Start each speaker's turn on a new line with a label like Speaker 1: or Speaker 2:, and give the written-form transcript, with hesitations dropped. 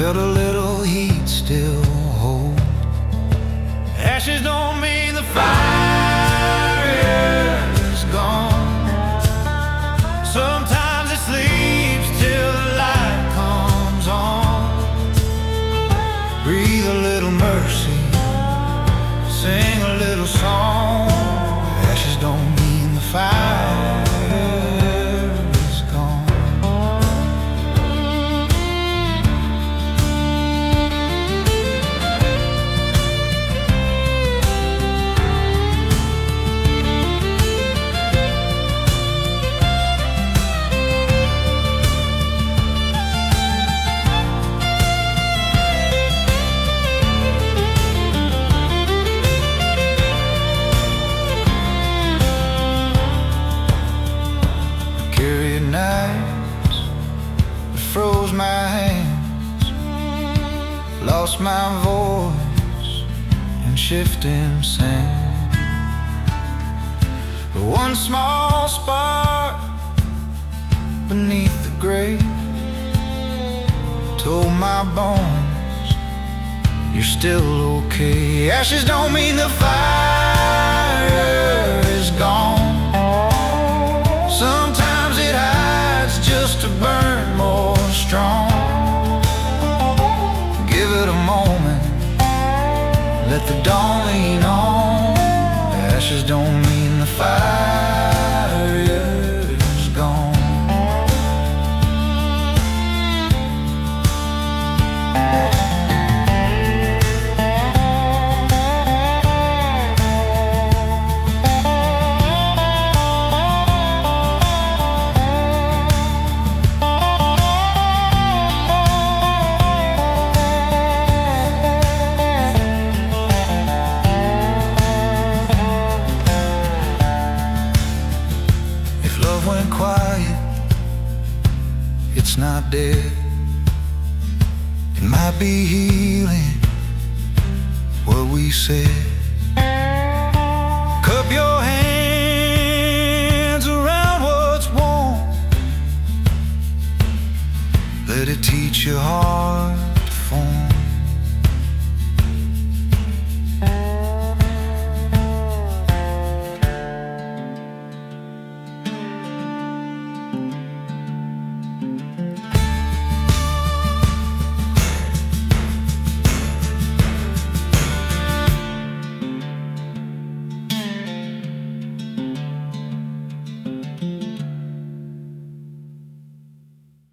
Speaker 1: felt a little heat still hold. Ashes don't mean the fire is gone. Sometimes it sleeps till the light comes on. Breathe a little mercy, sing a little song. Ashes don't mean the fire is gone. Nights that froze my hands, lost my voice in shifting sand. But one small spark beneath the grave told my bones, you're still okay. Ashes don't mean the fire is gone. Sometimes it hides just to burn more strong. Give it a moment, let the dawn lean on. Ashes don't mean the fire is gone. Went quiet, it's not dead. It might be healing what we said. Cup your hands around what's warm. Let it teach your heart to form.